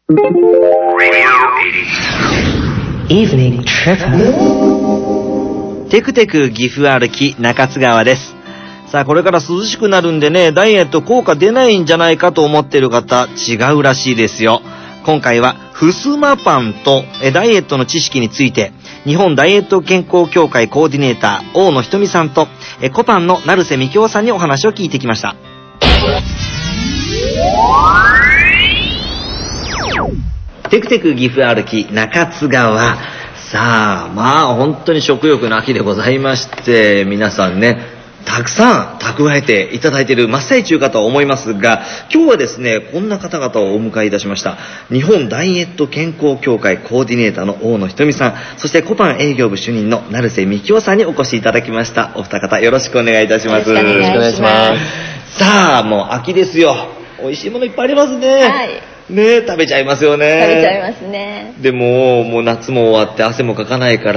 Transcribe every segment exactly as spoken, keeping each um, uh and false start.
Evening Trip テクテク岐阜歩き中津川です。さあこれから涼しくなるんでね、ダイエット効果出ないんじゃないかと思っている方、違うらしいですよ。今回はふすまパンとダイエットの知識について、日本ダイエット健康協会コーディネーター大野ひとみさんとコパンの成瀬幹夫さんにお話を聞いてきました。テクテク岐阜歩き中津川。さあまあ本当に食欲の秋でございまして、皆さんねたくさん蓄えていただいている真っ最中かと思いますが、今日はですねこんな方々をお迎えいたしました。日本ダイエット健康協会コーディネーターの大野ひとみさん、そしてコパン営業部主任の成瀬幹夫さんにお越しいただきました。お二方よろしくお願いいたします。 よろしくお願いします。 さあもう秋ですよ。美味しいものいっぱいありますね。 はいね、食べちゃいますよね。 食べちゃいますね。 でももう夏も終わって汗もかかないから、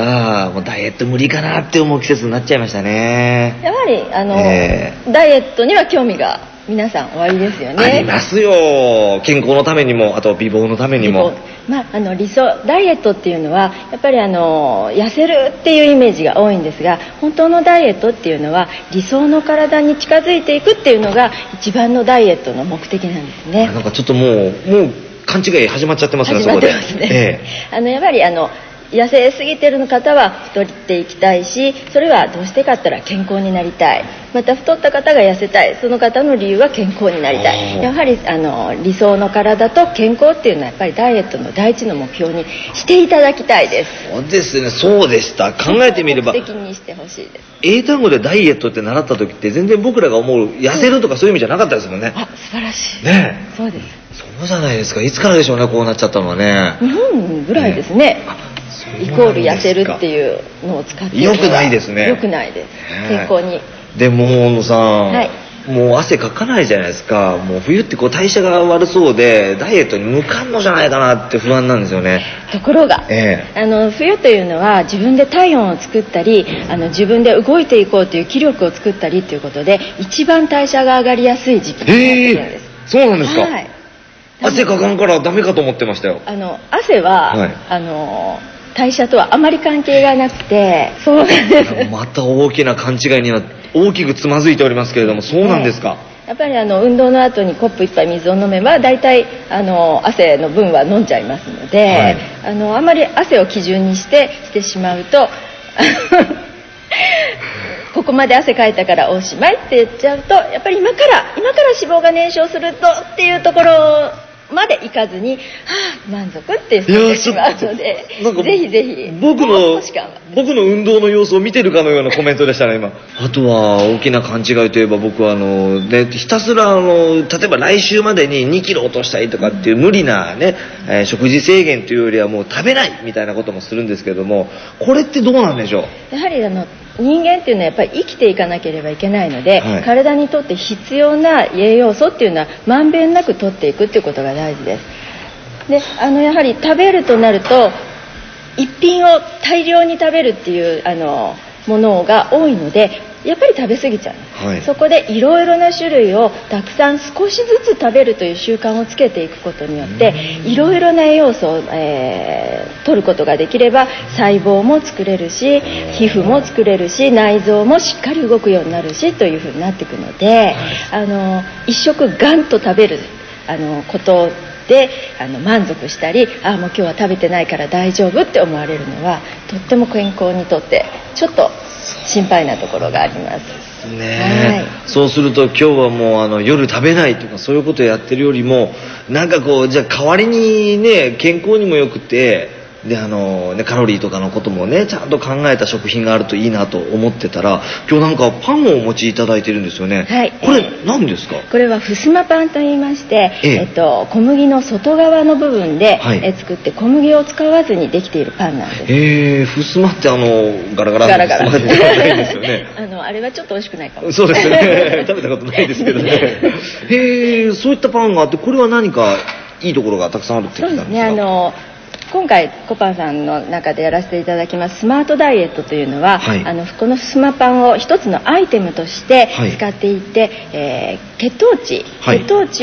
もうダイエット無理かなって思う季節になっちゃいましたね。 やはりあの、 えー、 ダイエットには興味が皆さんおありですよね。 ありますよ。健康のためにも、あと美貌のためにも。 まあ、あの理想ダイエットっていうのはやっぱりあの痩せるっていうイメージが多いんですが、本当のダイエットっていうのは理想の体に近づいていくっていうのが一番のダイエットの目的なんですね。 なんかちょっともうもう勘違い始まっちゃってますね。 始まってますね。ええ、あのやっぱりあの痩せすぎてる方は太っていきたいし、それはどうしてかって言ったら健康になりたい。また太った方が痩せたい、その方の理由は健康になりたい。やはりあの理想の体と健康っていうのはやっぱりダイエットの第一の目標にしていただきたいです。 そうですね。そうでした。考えてみれば目的にしてほしいです。 英単語でダイエットって習った時って全然僕らが思う痩せるとかそういう意味じゃなかったですもんね。 あ、素晴らしいね。 そうです。 そうじゃないですか。いつからでしょうね、こうなっちゃったのはね。 日本ぐらいですね。イコール痩せるっていうのを使っているのはよくないですね。 よくないです。健康に。 でも大野さん、はい、もう汗かかないじゃないですか。もう冬ってこう代謝が悪そうでダイエットに向かんのじゃないかなって不安なんですよね。 ところが、ええ、あの冬というのは自分で体温を作ったり、あの自分で動いていこうという気力を作ったりということで一番代謝が上がりやすい時期になってくるんです。 えー、そうなんですか。はい、汗かかんからダメかと思ってましたよ。 あの汗は、はい、あの代謝とはあまり関係がなくて、そうなんですまた大きな勘違いには大きくつまずいておりますけれども、そうなんですか。 やっぱりあの運動の後にコップ一杯水を飲めば大体あの汗の分は飲んじゃいますので、はい、あのあまり汗を基準にしてしてしまうとここまで汗かいたからおしまいって言っちゃうと、やっぱり今から今から脂肪が燃焼するとっていうところまでいかずに、はあ、満足って言ってしまうので、ぜひぜひ僕の僕の運動の様子を見てるかのようなコメントでしたね今。あとは大きな勘違いといえば、僕はあの、ね、ひたすらあの例えば来週までににキロ落としたいとかっていう無理なね、えー、食事制限というよりはもう食べないみたいなこともするんですけども、これってどうなんでしょう。やはりあの人間っていうのはやっぱり生きていかなければいけないので、はい、体にとって必要な栄養素っていうのはまんべんなく取っていくっていうことが大事です。で、あのやはり食べるとなると一品を大量に食べるっていうあのものが多いので、やっぱり食べ過ぎちゃう、はい、そこでいろいろな種類をたくさん少しずつ食べるという習慣をつけていくことによっていろいろな栄養素を、えー、取ることができれば細胞も作れるし、皮膚も作れるし、内臓もしっかり動くようになるしというふうになっていくので、あの一食ガンと食べるあのことであの満足したり、あもう今日は食べてないから大丈夫って思われるのはとっても健康にとってちょっと心配なところがありますね。はい、そうすると今日はもうあの夜食べないとかそういうことをやってるよりも、なんかこうじゃあ代わりにね健康にもよくてであの、ね、カロリーとかのこともねちゃんと考えた食品があるといいなと思ってたら、今日なんかパンをお持ちいただいてるんですよね。はい、これ何ですか。 これはふすまパンと言いまして、えええっと、小麦の外側の部分で、はい、え作って小麦を使わずにできているパンなんです。 えー、ふすまってあのガラガラガラガラふすまではないですよねあのあれはちょっと美味しくないかも。 そうですね食べたことないですけどねえー、そういったパンがあって、これは何かいいところがたくさんあるって聞いたんですか。そうですね、あの今回コパンさんの中でやらせていただきますスマートダイエットというのは、はい、あのこのスマパンを一つのアイテムとして使っていて、はい、えー、血糖値、はい、血糖値を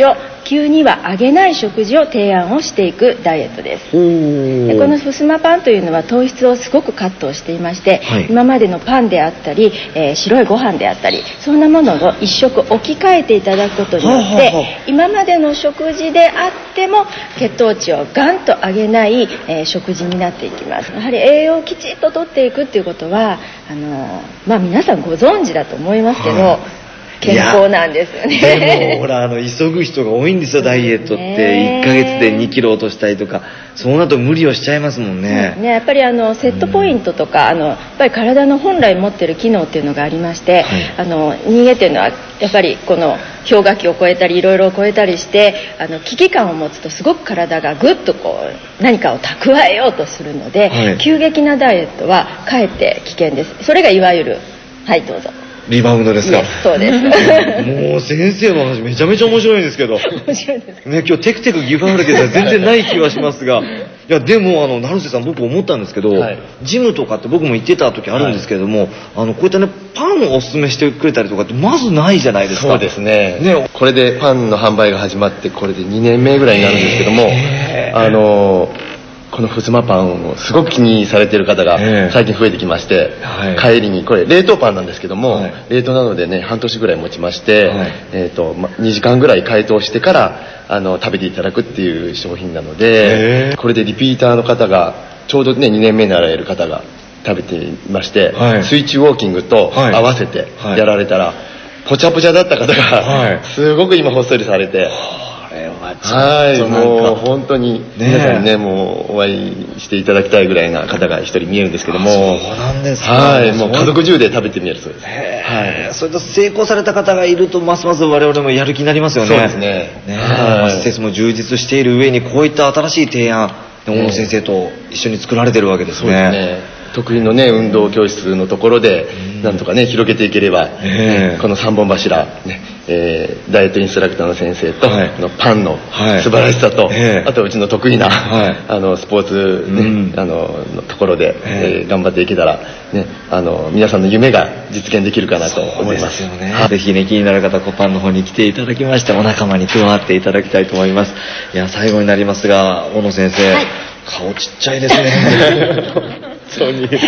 急には上げない食事を提案をしていくダイエットです。でこのふすまパンというのは糖質をすごくカットをしていまして、はい、今までのパンであったり、えー、白いご飯であったり、そんなものを一食置き換えていただくことによって、はあはあ、今までの食事であっても血糖値をガンと上げない、えー、食事になっていきます。やはり栄養をきちっととっていくっていうことはあの、まあ、皆さんご存知だと思いますけど、はあ、健康なんですよね。 でもほらあの急ぐ人が多いんですよ、ダイエットって。いっかげつでにキロ落としたりとか、そうなると無理をしちゃいますもんね。 ね、やっぱりあのセットポイントとか、うん、あのやっぱり体の本来持っている機能っていうのがありまして、はい、あの人間っていうのはやっぱりこの氷河期を超えたりいろいろ超えたりしてあの危機感を持つとすごく体がぐっとこう何かを蓄えようとするので、はい、急激なダイエットはかえって危険です。それがいわゆる、はいどうぞ、 リバウンドですか。 そうです。 もう先生の話めちゃめちゃ面白いんですけど。 面白いですね、今日テクテク岐阜歩きでは全然ない気はしますが、いやでもあの成瀬さん僕思ったんですけど、はい、ジムとかって僕も行ってた時あるんですけれども、はい、あのこういったねパンをおすすめしてくれたりとかってまずないじゃないですか。 そうですね。ね、これでパンの販売が始まってこれでにねんめぐらいになるんですけども、あの。このふすまパンをすごく気にされている方が最近増えてきまして、はい、帰りにこれ冷凍パンなんですけども、はい、冷凍なのでね半年ぐらい持ちまして、はい、えーとま、にじかんぐらい解凍してからあの食べていただくっていう商品なので、これでリピーターの方がちょうどねにねんめになられる方が食べていまして、はい、水中ウォーキングと合わせてやられたら、はい、ポチャポチャだった方がすごく今ほっそりされて、はい、もう本当に皆さんにねもうお会いしていただきたいぐらいな方が一人見えるんですけども、 そうなんですか。 はい、もう家族中で食べてみるそうです。 はい、それと成功された方がいるとますます我々もやる気になりますよね。 そうですね。 ね、はい、施設も充実している上にこういった新しい提案大野先生と一緒に作られてるわけですね。 そうですね。得意のね運動教室のところでなんとかね広げていければ、えー、このさんぼん柱、ねえー、ダイエットインストラクターの先生と、はい、このパンの素晴らしさと、はい、あとうちの得意な、はい、あのスポーツ、ねうん、あののところで、えー、頑張っていけたら、ね、あの皆さんの夢が実現できるかなと思います。 そうですよね。はい、ぜひね気になる方コパンの方に来ていただきましてお仲間に加わっていただきたいと思います。いや最後になりますが大野先生、はい、顔ちっちゃいですね。本当にね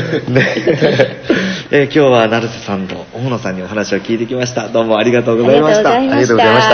えー、今日は成瀬さんと大野さんにお話を聞いてきました。どうもありがとうございました。 ありがとうございました。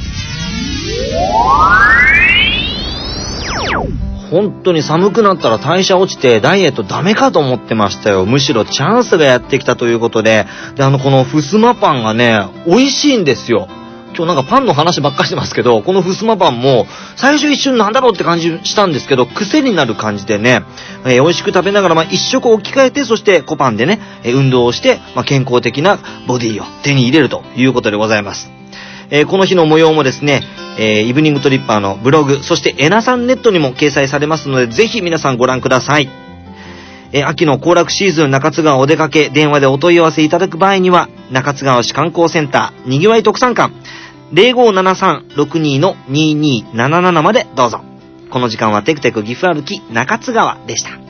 本当に寒くなったら代謝落ちてダイエットダメかと思ってましたよ。むしろチャンスがやってきたということで、であのこのふすまパンがね美味しいんですよ。今日なんかパンの話ばっかしてますけど、このふすまパンも最初一瞬なんだろうって感じしたんですけど、癖になる感じでね、えー、美味しく食べながら、まあ、一食置き換えて、そしてコパンでね、えー、運動をして、まあ、健康的なボディを手に入れるということでございます。えー、この日の模様もですね、えー、イブニングトリッパーのブログ、そしてエナさんネットにも掲載されますので、ぜひ皆さんご覧ください。えー、秋の行楽シーズン中津川お出かけ、電話でお問い合わせいただく場合には、中津川市観光センター、にぎわい特産館、ゼロごーななさんろくにのにーにーななななまでどうぞ。この時間はテクテク岐阜歩き中津川でした。